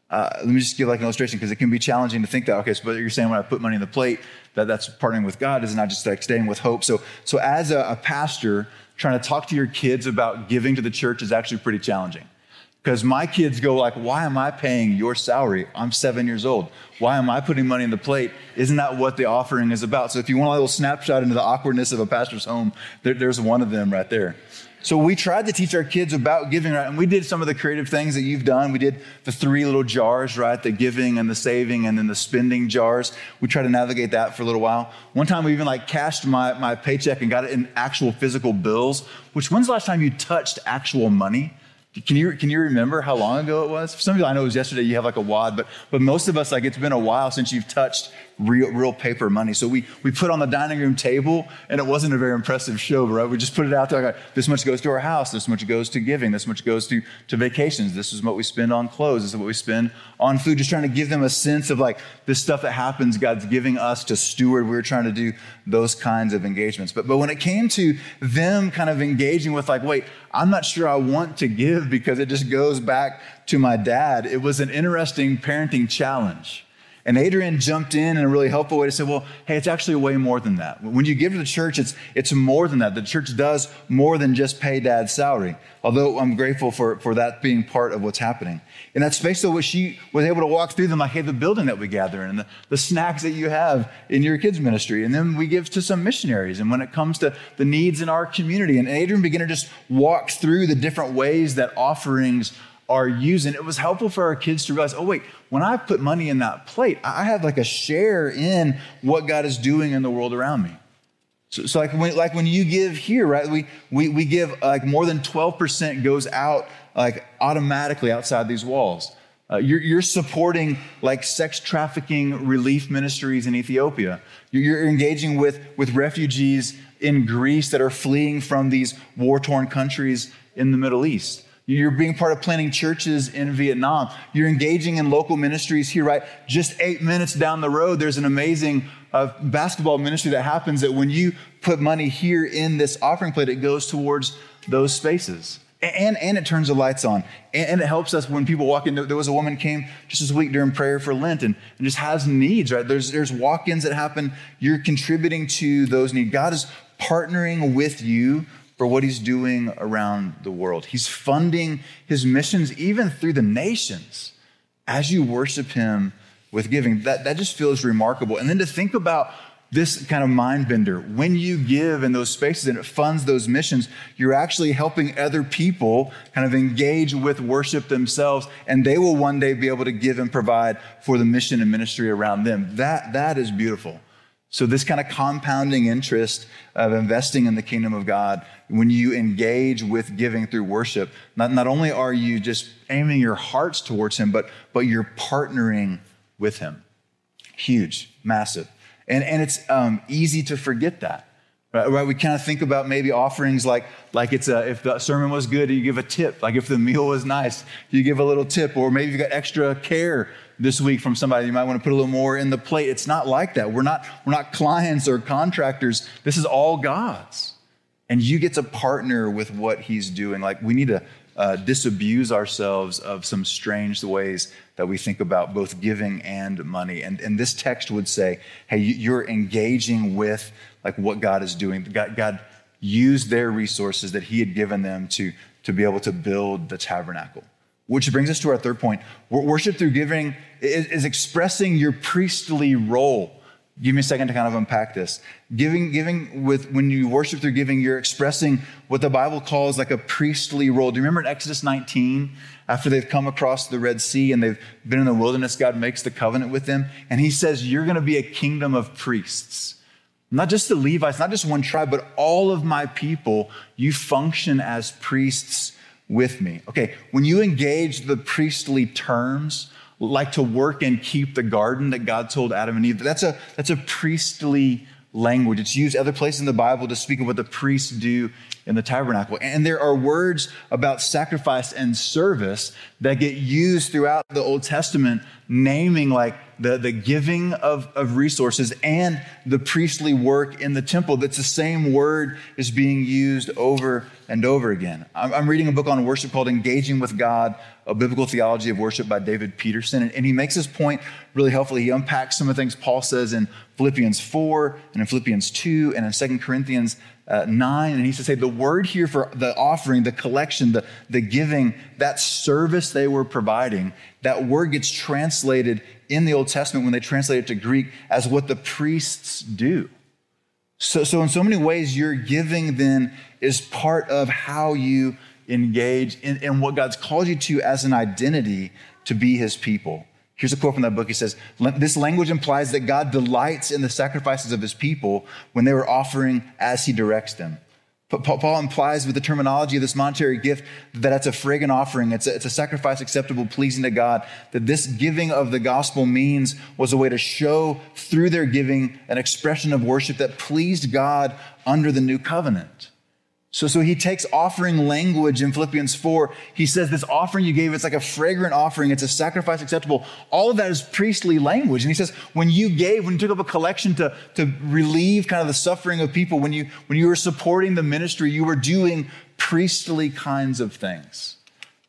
[SPEAKER 3] Uh, let me just give like an illustration because it can be challenging to think that, okay, so but you're saying when I put money in the plate, that that's partnering with God, is not just like staying with hope. So, so as a, a pastor, trying to talk to your kids about giving to the church is actually pretty challenging. Because my kids go like, why am I paying your salary? I'm seven years old. Why am I putting money in the plate? Isn't that what the offering is about? So if you want a little snapshot into the awkwardness of a pastor's home, there, there's one of them right there. So we tried to teach our kids about giving, right? And we did some of the creative things that you've done. We did the three little jars, right? The giving and the saving and then the spending jars. We tried to navigate that for a little while. One time we even like cashed my, my paycheck and got it in actual physical bills, which when's the last time you touched actual money? Can you can you remember how long ago it was? For some people, I know it was yesterday, you have like a wad, but but most of us, like it's been a while since you've touched real real paper money. So we we put on the dining room table, and it wasn't a very impressive show, right? We just put it out there, like, this much goes to our house, this much goes to giving, this much goes to, to vacations, this is what we spend on clothes, this is what we spend on food, just trying to give them a sense of like this stuff that happens, God's giving us to steward. We were trying to do those kinds of engagements. But, but when it came to them kind of engaging with like, wait, I'm not sure I want to give because it just goes back to my dad, it was an interesting parenting challenge. And Adrian jumped in in a really helpful way to say, well, hey, it's actually way more than that. When you give to the church, it's it's more than that. The church does more than just pay dad's salary, although I'm grateful for, for that being part of what's happening. In that space, though, she was able to walk through them like, hey, the building that we gather in, and the, the snacks that you have in your kids' ministry, and then we give to some missionaries. And when it comes to the needs in our community, and Adrian began to just walk through the different ways that offerings are using, it was helpful for our kids to realize, oh, wait, when I put money in that plate, I have like a share in what God is doing in the world around me. So, so like, when, like when you give here, right, we, we, we give like more than twelve percent goes out like automatically outside these walls. Uh, you're, you're supporting like sex trafficking relief ministries in Ethiopia. You're, you're engaging with, with refugees in Greece that are fleeing from these war-torn countries in the Middle East. You're being part of planting churches in Vietnam. You're engaging in local ministries here, right? Just eight minutes down the road, there's an amazing uh, basketball ministry that happens that when you put money here in this offering plate, it goes towards those spaces. And, and it turns the lights on. And, and it helps us when people walk in. There was a woman who came just this week during prayer for Lent and, and just has needs, right? There's, there's walk-ins that happen. You're contributing to those needs. God is partnering with you for what he's doing around the world. He's funding his missions even through the nations as you worship him with giving. That, that just feels remarkable. And then to think about this kind of mind bender, when you give in those spaces and it funds those missions, you're actually helping other people kind of engage with worship themselves, and they will one day be able to give and provide for the mission and ministry around them. That, that is beautiful. So this kind of compounding interest of investing in the kingdom of God, when you engage with giving through worship, not, not only are you just aiming your hearts towards him, but, but you're partnering with him. Huge, massive. And, and it's um, easy to forget that, right? right? We kind of think about maybe offerings like, like it's a, if the sermon was good, you give a tip. Like if the meal was nice, you give a little tip. Or maybe you got extra care this week from somebody, you might want to put a little more in the plate. It's not like that. We're not, we're not clients or contractors. This is all God's. And you get to partner with what he's doing. Like we need to uh, disabuse ourselves of some strange ways that we think about both giving and money. And, and this text would say, hey, you're engaging with like what God is doing. God, God used their resources that he had given them to, to be able to build the tabernacle. Which brings us to our third point. Worship through giving is, is expressing your priestly role. Give me a second to kind of unpack this. Giving, giving with when you worship through giving, you're expressing what the Bible calls like a priestly role. Do you remember in Exodus nineteen, after they've come across the Red Sea and they've been in the wilderness, God makes the covenant with them, and he says, you're going to be a kingdom of priests. Not just the Levites, not just one tribe, but all of my people, you function as priests with me. Okay, when you engage the priestly terms, like to work and keep the garden that God told Adam and Eve, that's a, that's a priestly language. It's used other places in the Bible to speak of what the priests do in the tabernacle. And there are words about sacrifice and service that get used throughout the Old Testament, naming like the, the giving of, of resources and the priestly work in the temple. That's the same word is being used over and over again. I'm, I'm reading a book on worship called Engaging with God, A Biblical Theology of Worship by David Peterson. And, and he makes this point really helpfully. He unpacks some of the things Paul says in Philippians four and in Philippians two and in Second Corinthians Uh, nine, and he says, hey, the word here for the offering, the collection, the, the giving, that service they were providing, that word gets translated in the Old Testament when they translate it to Greek as what the priests do. So, so in so many ways, your giving then is part of how you engage in, in what God's called you to as an identity to be his people. Here's a quote from that book. He says, this language implies that God delights in the sacrifices of his people when they were offering as he directs them. But Paul implies with the terminology of this monetary gift that it's a fragrant offering. It's a, it's a sacrifice acceptable, pleasing to God. That this giving of the gospel means was a way to show through their giving an expression of worship that pleased God under the new covenant. So, so he takes offering language in Philippians four. He says this offering you gave, it's like a fragrant offering. It's a sacrifice acceptable. All of that is priestly language. And he says, when you gave, when you took up a collection to, to relieve kind of the suffering of people, when you, when you were supporting the ministry, you were doing priestly kinds of things.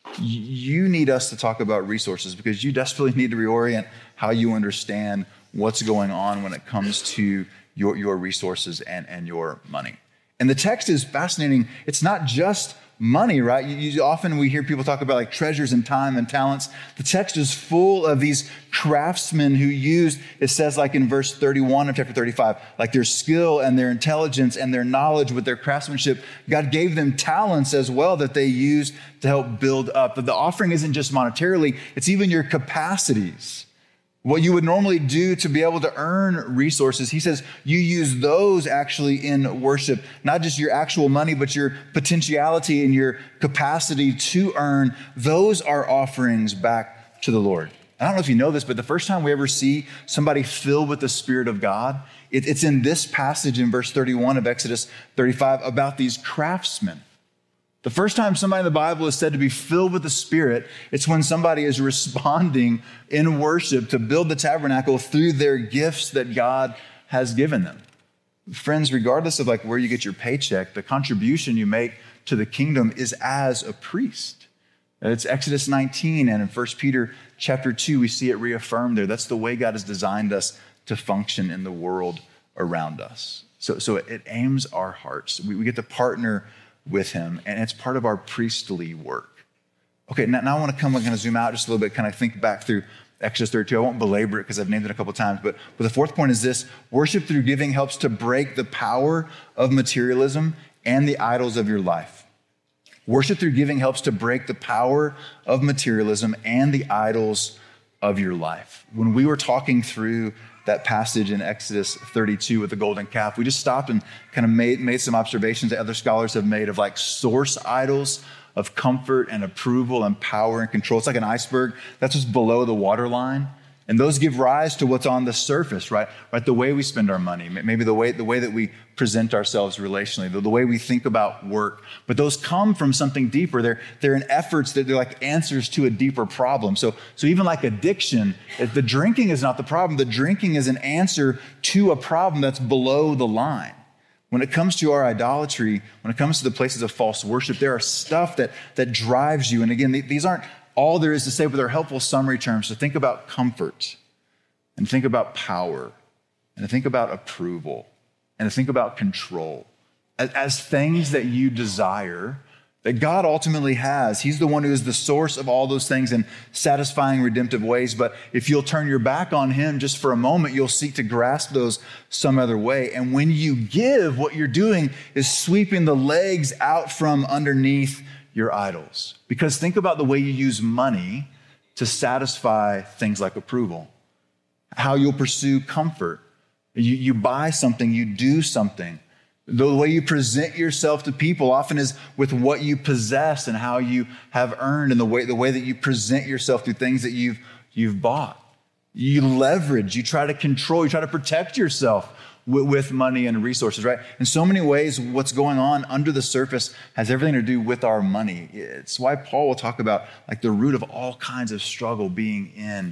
[SPEAKER 3] You need us to talk about resources because you desperately need to reorient how you understand what's going on when it comes to your, your resources and, and your money. And the text is fascinating. It's not just money, right? You, you, often we hear people talk about like treasures and time and talents. The text is full of these craftsmen who used, it says like in verse thirty-one of chapter thirty-five, like their skill and their intelligence and their knowledge with their craftsmanship. God gave them talents as well that they used to help build up. But the offering isn't just monetarily, it's even your capacities. What you would normally do to be able to earn resources, he says you use those actually in worship, not just your actual money, but your potentiality and your capacity to earn. Those are offerings back to the Lord. I don't know if you know this, but the first time we ever see somebody filled with the Spirit of God, it, it's in this passage in verse thirty-one of Exodus thirty-five about these craftsmen. The first time somebody in the Bible is said to be filled with the Spirit, it's when somebody is responding in worship to build the tabernacle through their gifts that God has given them. Friends, regardless of like where you get your paycheck, the contribution you make to the kingdom is as a priest. It's Exodus nineteen, and in First Peter chapter two, we see it reaffirmed there. That's the way God has designed us to function in the world around us. So, so it aims our hearts. We, we get to partner with him, and it's part of our priestly work. Okay, now, now I want to come and kind of zoom out just a little bit, kind of think back through Exodus thirty-two. I won't belabor it because I've named it a couple of times, but, but the fourth point is this: worship through giving helps to break the power of materialism and the idols of your life. Worship through giving helps to break the power of materialism and the idols of your life. When we were talking through that passage in Exodus thirty-two with the golden calf, we just stopped and kind of made, made some observations that other scholars have made of like source idols of comfort and approval and power and control. It's like an iceberg. That's what's below the waterline. And those give rise to what's on the surface, right? Right, the way we spend our money, maybe the way the way that we present ourselves relationally, the, the way we think about work. But those come from something deeper. They're they're in efforts that they're like answers to a deeper problem. So so even like addiction, the drinking is not the problem. The drinking is an answer to a problem that's below the line. When it comes to our idolatry, when it comes to the places of false worship, there are stuff that that drives you. And again, these aren't all there is to say, but they're helpful summary terms to think about comfort and think about power and to think about approval and to think about control as, as things that you desire that God ultimately has. He's the one who is the source of all those things in satisfying redemptive ways. But if you'll turn your back on him just for a moment, you'll seek to grasp those some other way. And when you give, what you're doing is sweeping the legs out from underneath your idols. Because think about the way you use money to satisfy things like approval, how you'll pursue comfort. You, you buy something, you do something. The way you present yourself to people often is with what you possess and how you have earned, and the way, the way that you present yourself through things that you've, you've bought. You leverage, you try to control, you try to protect yourself with money and resources, right? In so many ways, what's going on under the surface has everything to do with our money. It's why Paul will talk about like the root of all kinds of struggle being in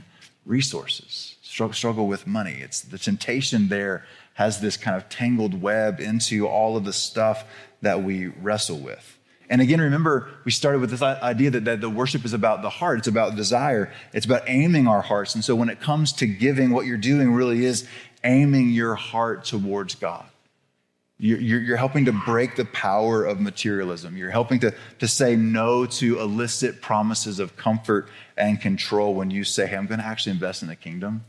[SPEAKER 3] resources, struggle, struggle with money. It's the temptation there has this kind of tangled web into all of the stuff that we wrestle with. And again, remember, we started with this idea that, that the worship is about the heart. It's about desire. It's about aiming our hearts. And so when it comes to giving, what you're doing really is aiming your heart towards God. You're, you're helping to break the power of materialism. You're helping to, to say no to illicit promises of comfort and control when you say, hey, I'm going to actually invest in the kingdom.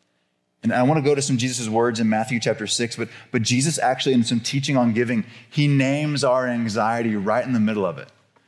[SPEAKER 3] And I want to go to some of Jesus' words in Matthew chapter six, but, but Jesus actually, in some teaching on giving, he names our anxiety right in the middle of it.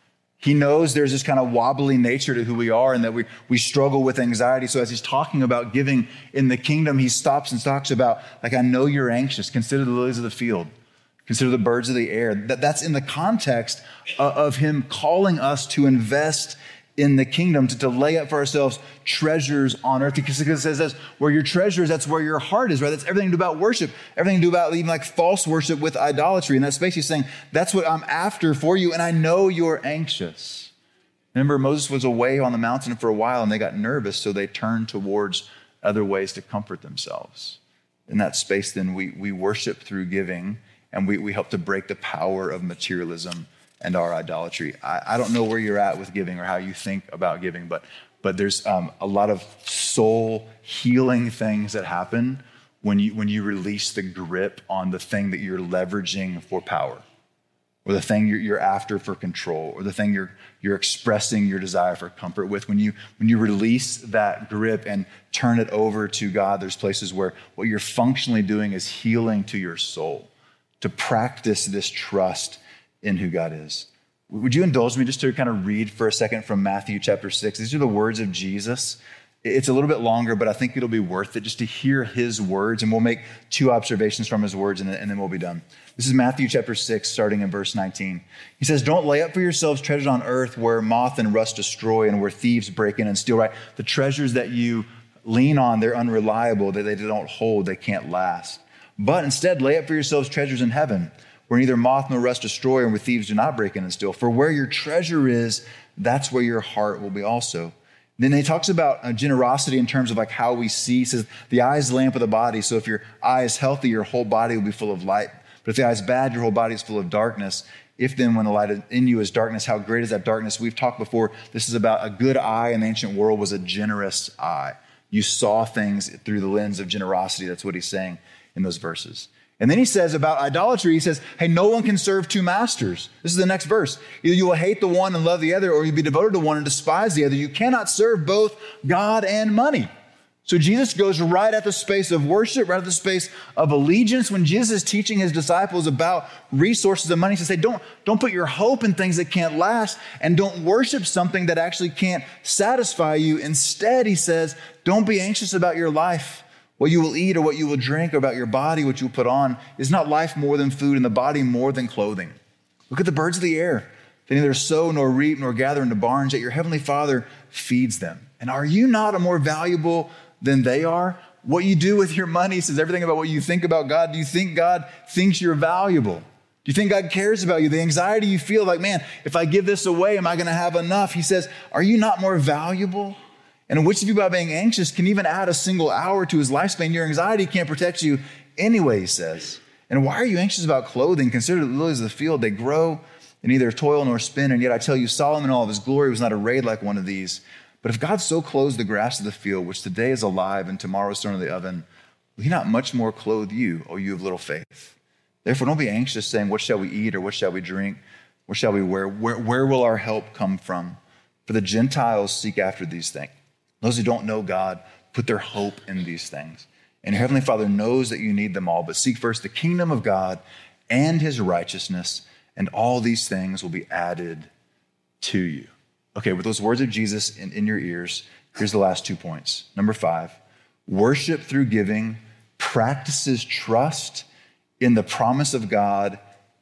[SPEAKER 3] He knows there's this kind of wobbly nature to who we are and that we, we struggle with anxiety. So as he's talking about giving in the kingdom, he stops and talks about, like, I know you're anxious. Consider the lilies of the field. Consider the birds of the air. That, that's in the context of, of him calling us to invest in the kingdom, to, to lay up for ourselves treasures on earth. Because it says that's where your treasure is, that's where your heart is, right? That's everything to do about worship, everything to do about even like false worship with idolatry. In that space, he's saying, that's what I'm after for you, and I know you're anxious. Remember, Moses was away on the mountain for a while, and they got nervous, so they turned towards other ways to comfort themselves. In that space, then, we, we worship through giving, and we, we help to break the power of materialism and our idolatry. I, I don't know where you're at with giving or how you think about giving, but, but there's um, a lot of soul healing things that happen when you, when you release the grip on the thing that you're leveraging for power, or the thing you're, you're after for control, or the thing you're, you're expressing your desire for comfort with. When you, when you release that grip and turn it over to God, there's places where what you're functionally doing is healing to your soul, to practice this trust in who God is. Would you indulge me just to kind of read for a second from Matthew chapter six? These are the words of Jesus. It's a little bit longer, but I think it'll be worth it just to hear his words, and we'll make two observations from his words, and then we'll be done. This is Matthew chapter six, starting in verse nineteen. He says, don't lay up for yourselves treasures on earth where moth and rust destroy and where thieves break in and steal, right? The treasures that you lean on, they're unreliable, that they don't hold, they can't last. But instead, lay up for yourselves treasures in heaven, where neither moth nor rust destroy and where thieves do not break in and steal. For where your treasure is, that's where your heart will be also. Then he talks about uh, generosity in terms of like how we see. He says, the eye is the lamp of the body. So if your eye is healthy, your whole body will be full of light. But if the eye is bad, your whole body is full of darkness. If then when the light in you is darkness, how great is that darkness? We've talked before, this is about a good eye in the ancient world was a generous eye. You saw things through the lens of generosity. That's what he's saying in those verses. And then he says about idolatry, he says, hey, no one can serve two masters. This is the next verse. Either you will hate the one and love the other, or you'll be devoted to one and despise the other. You cannot serve both God and money. So Jesus goes right at the space of worship, right at the space of allegiance. When Jesus is teaching his disciples about resources and money, he says, hey, don't, don't put your hope in things that can't last, and don't worship something that actually can't satisfy you. Instead, he says, don't be anxious about your life, what you will eat or what you will drink, or about your body, what you will put on. Is not life more than food, and the body more than clothing? Look at the birds of the air. They neither sow nor reap nor gather into barns, yet your heavenly Father feeds them. And are you not a more valuable than they are? What you do with your money says everything about what you think about God. Do you think God thinks you're valuable? Do you think God cares about you? The anxiety you feel like, man, if I give this away, am I going to have enough? He says, are you not more valuable? And which of you by being anxious can even add a single hour to his lifespan? Your anxiety can't protect you anyway, he says. And why are you anxious about clothing? Consider the lilies of the field. They grow and neither toil nor spin. And yet I tell you, Solomon in all of his glory was not arrayed like one of these. But if God so clothes the grass of the field, which today is alive and tomorrow is thrown in the oven, will he not much more clothe you, O you of little faith? Therefore, don't be anxious, saying, what shall we eat, or what shall we drink? What shall we wear? Where, where will our help come from? For the Gentiles seek after these things. Those who don't know God put their hope in these things. And your heavenly Father knows that you need them all, but seek first the kingdom of God and his righteousness, and all these things will be added to you. Okay, with those words of Jesus in, in your ears, here's the last two points. Number five, worship through giving practices trust in the promise of God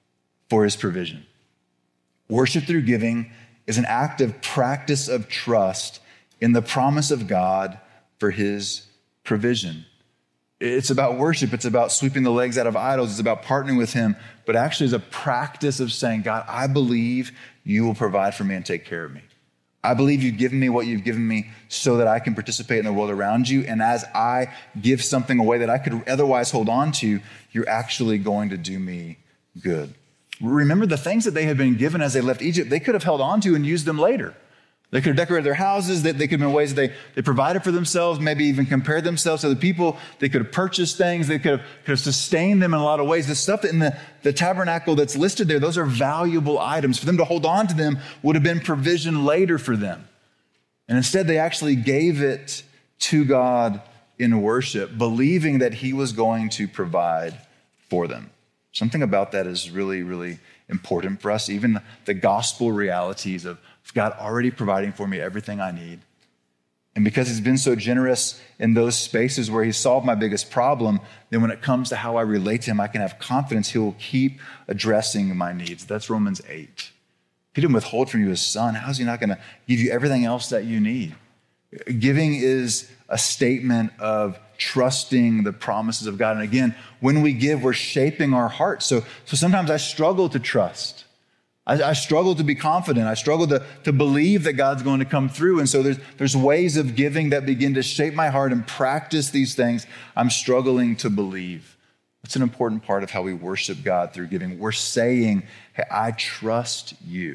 [SPEAKER 3] for his provision. Worship through giving is an active practice of trust in the promise of God for his provision. It's about worship. It's about sweeping the legs out of idols. It's about partnering with him, but actually it's a practice of saying, God, I believe you will provide for me and take care of me. I believe you've given me what you've given me so that I can participate in the world around you. And as I give something away that I could otherwise hold on to, you're actually going to do me good. Remember the things that they had been given as they left Egypt, they could have held on to and used them later. They could have decorated their houses. They, they could have been ways that they, they provided for themselves, maybe even compared themselves to other people. They could have purchased things. They could have, could have sustained them in a lot of ways. The stuff that in the, the tabernacle that's listed there, those are valuable items. For them to hold on to them would have been provision later for them. And instead, they actually gave it to God in worship, believing that he was going to provide for them. Something about that is really, really important for us. Even the gospel realities of God already providing for me everything I need. And because he's been so generous in those spaces where he solved my biggest problem, then when it comes to how I relate to him, I can have confidence he will keep addressing my needs. That's Romans eight. He didn't withhold from you his son. How is he not going to give you everything else that you need? Giving is a statement of trusting the promises of God. And again, when we give, we're shaping our hearts. So, so sometimes I struggle to trust. I, I struggle to be confident. I struggle to, to believe that God's going to come through. And so there's, there's ways of giving that begin to shape my heart and practice these things I'm struggling to believe. That's an important part of how we worship God through giving. We're saying, hey, I trust you.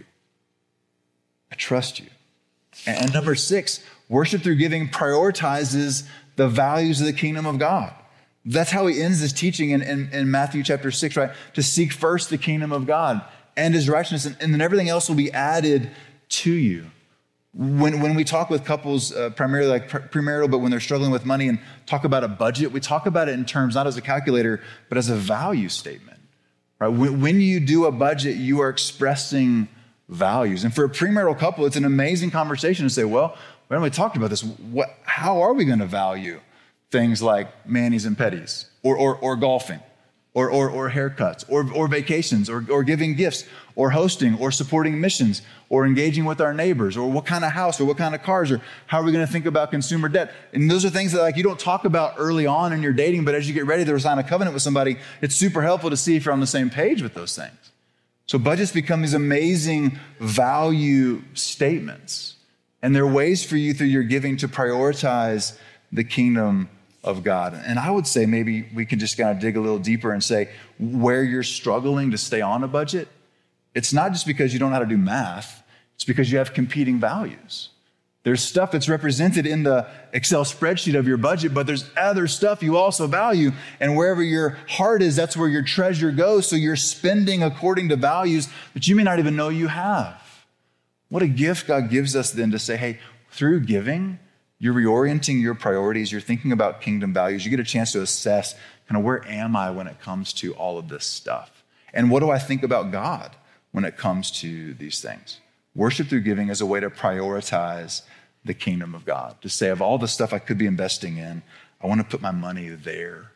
[SPEAKER 3] I trust you. And, and number six, worship through giving prioritizes the values of the kingdom of God. That's how he ends this teaching in, in, in Matthew chapter six, right? To seek first the kingdom of God and his righteousness, and, and then everything else will be added to you. When, when we talk with couples, uh, primarily like premarital, but when they're struggling with money and talk about a budget, we talk about it in terms not as a calculator, but as a value statement. Right? When, when you do a budget, you are expressing values. And for a premarital couple, it's an amazing conversation to say, well, we haven't really talked about this. What, how are we going to value things like manis and petties, or, or, or golfing, or, or, or haircuts, or, or vacations, or, or giving gifts, or hosting, or supporting missions, or engaging with our neighbors, or what kind of house, or what kind of cars, or how are we going to think about consumer debt? And those are things that like you don't talk about early on in your dating, but as you get ready to sign a covenant with somebody, it's super helpful to see if you're on the same page with those things. So budgets become these amazing value statements. And there are ways for you through your giving to prioritize the kingdom of God. And I would say maybe we can just kind of dig a little deeper and say where you're struggling to stay on a budget, it's not just because you don't know how to do math, it's because you have competing values. There's stuff that's represented in the Excel spreadsheet of your budget, but there's other stuff you also value. And wherever your heart is, that's where your treasure goes. So you're spending according to values that you may not even know you have. What a gift God gives us then to say, hey, through giving, you're reorienting your priorities. You're thinking about kingdom values. You get a chance to assess kind of where am I when it comes to all of this stuff? And what do I think about God when it comes to these things? Worship through giving is a way to prioritize the kingdom of God. To say of all the stuff I could be investing in, I want to put my money there.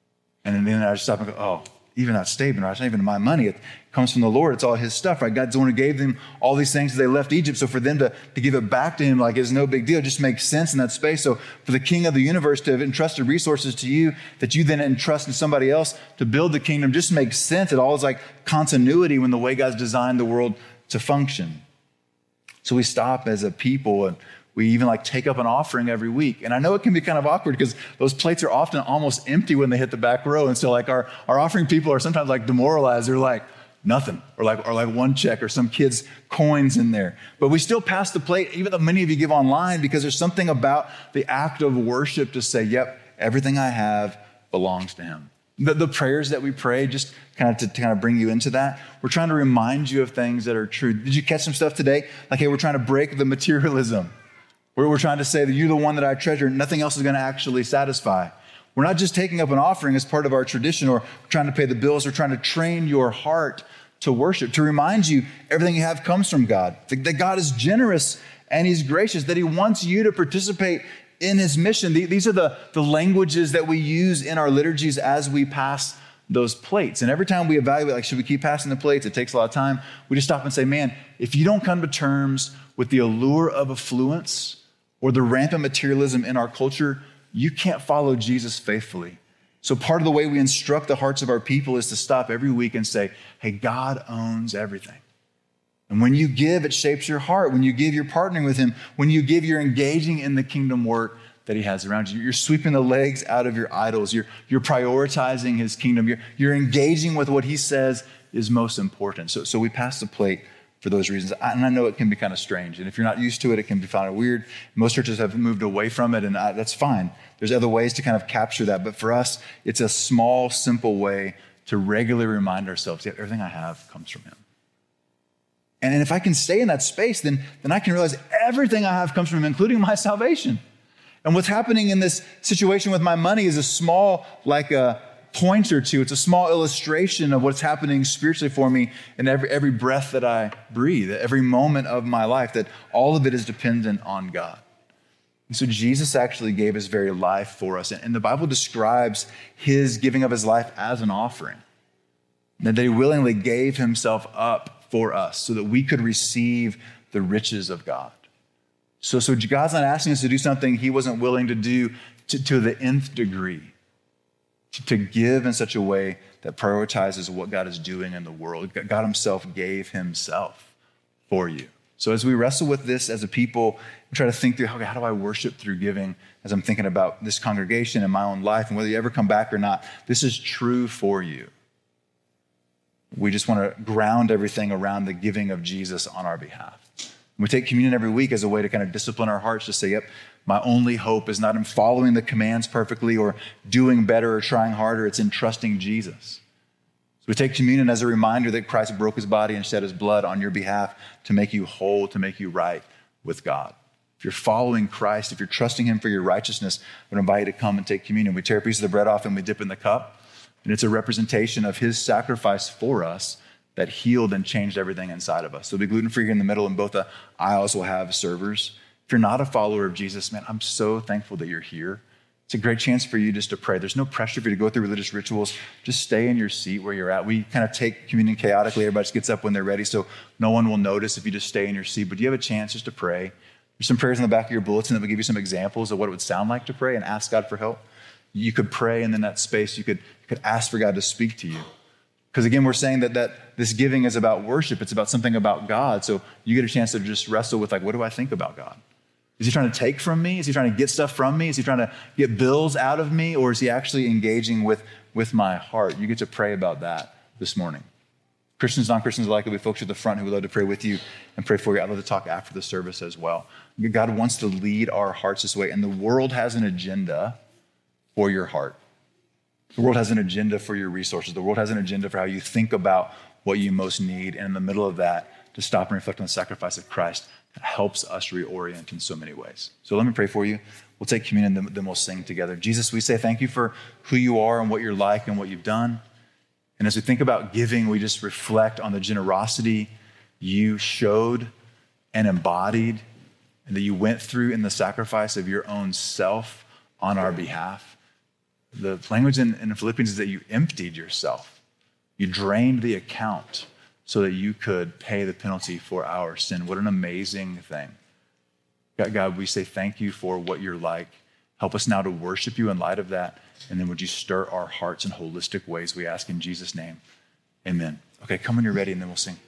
[SPEAKER 3] And then I just stop and go, oh, even that statement, right? It's not even my money. It comes from the Lord. It's all his stuff, right? God's the one who gave them all these things as they left Egypt. So for them to, to give it back to him, like, it's no big deal. It just makes sense in that space. So for the king of the universe to have entrusted resources to you that you then entrust in somebody else to build the kingdom just makes sense. It all is like continuity when the way God's designed the world to function. So we stop as a people and we even like take up an offering every week. And I know it can be kind of awkward because those plates are often almost empty when they hit the back row. And so like our, our offering people are sometimes like demoralized. They're like, nothing, or like, or like one check or some kid's coins in there. But we still pass the plate, even though many of you give online, because there's something about the act of worship to say, yep, everything I have belongs to him. The, the prayers that we pray, just kind of to, to kind of bring you into that, we're trying to remind you of things that are true. Did you catch some stuff today? Like, hey, we're trying to break the materialism. We're, we're trying to say that you're the one that I treasure. Nothing else is going to actually satisfy. We're not just taking up an offering as part of our tradition or trying to pay the bills. We're trying to train your heart to worship, to remind you everything you have comes from God, that God is generous and he's gracious, that he wants you to participate in his mission. These are the, the languages that we use in our liturgies as we pass those plates. And every time we evaluate, like, should we keep passing the plates? It takes a lot of time. We just stop and say, man, if you don't come to terms with the allure of affluence or the rampant materialism in our culture, you can't follow Jesus faithfully. So part of the way we instruct the hearts of our people is to stop every week and say, hey, God owns everything. And when you give, it shapes your heart. When you give, you're partnering with him. When you give, you're engaging in the kingdom work that he has around you. You're sweeping the legs out of your idols. You're, you're prioritizing his kingdom. You're, you're engaging with what he says is most important. So, so we pass the plate for those reasons. And I know it can be kind of strange. And if you're not used to it, it can be kind of weird. Most churches have moved away from it, and I, that's fine. There's other ways to kind of capture that. But for us, it's a small, simple way to regularly remind ourselves, yeah, everything I have comes from him. And if I can stay in that space, then, then I can realize everything I have comes from him, including my salvation. And what's happening in this situation with my money is a small, like a pointer to, it's a small illustration of what's happening spiritually for me in every, every breath that I breathe, every moment of my life, that all of it is dependent on God. And so Jesus actually gave his very life for us. And the Bible describes his giving of his life as an offering, that he willingly gave himself up for us so that we could receive the riches of God. So, so God's not asking us to do something he wasn't willing to do to, to the nth degree, to, to give in such a way that prioritizes what God is doing in the world. God himself gave himself for you. So as we wrestle with this as a people, we try to think through, okay, how do I worship through giving as I'm thinking about this congregation and my own life and whether you ever come back or not, this is true for you. We just want to ground everything around the giving of Jesus on our behalf. We take communion every week as a way to kind of discipline our hearts to say, yep, my only hope is not in following the commands perfectly or doing better or trying harder. It's in trusting Jesus. So we take communion as a reminder that Christ broke his body and shed his blood on your behalf to make you whole, to make you right with God. If you're following Christ, if you're trusting him for your righteousness, I would invite you to come and take communion. We tear a piece of the bread off and we dip in the cup. And it's a representation of his sacrifice for us that healed and changed everything inside of us. So it'll be gluten-free here in the middle, and both the aisles will have servers. If you're not a follower of Jesus, man, I'm so thankful that you're here. It's a great chance for you just to pray. There's no pressure for you to go through religious rituals. Just stay in your seat where you're at. We kind of take communion chaotically. Everybody just gets up when they're ready, so no one will notice if you just stay in your seat. But you have a chance just to pray. There's some prayers in the back of your bulletin that will give you some examples of what it would sound like to pray and ask God for help. You could pray, and in that space, you could, you could ask for God to speak to you. Because again, we're saying that, that this giving is about worship. It's about something about God. So you get a chance to just wrestle with, like, what do I think about God? Is he trying to take from me? Is he trying to get stuff from me? Is he trying to get bills out of me? Or is he actually engaging with, with my heart? You get to pray about that this morning. Christians, non-Christians alike, there'll be folks at the front who would love to pray with you and pray for you. I'd love to talk after the service as well. God wants to lead our hearts this way. And the world has an agenda for your heart. The world has an agenda for your resources. The world has an agenda for how you think about what you most need. And in the middle of that, to stop and reflect on the sacrifice of Christ helps us reorient in so many ways. So let me pray for you. We'll take communion, and then we'll sing together. Jesus, we say thank you for who you are and what you're like and what you've done. And as we think about giving, we just reflect on the generosity you showed and embodied and that you went through in the sacrifice of your own self on our behalf. The language in, in Philippians is that you emptied yourself. You drained the account so that you could pay the penalty for our sin. What an amazing thing. God, God, we say thank you for what you're like. Help us now to worship you in light of that. And then would you stir our hearts in holistic ways, we ask in Jesus' name. Amen. Okay, come when you're ready, and then we'll sing.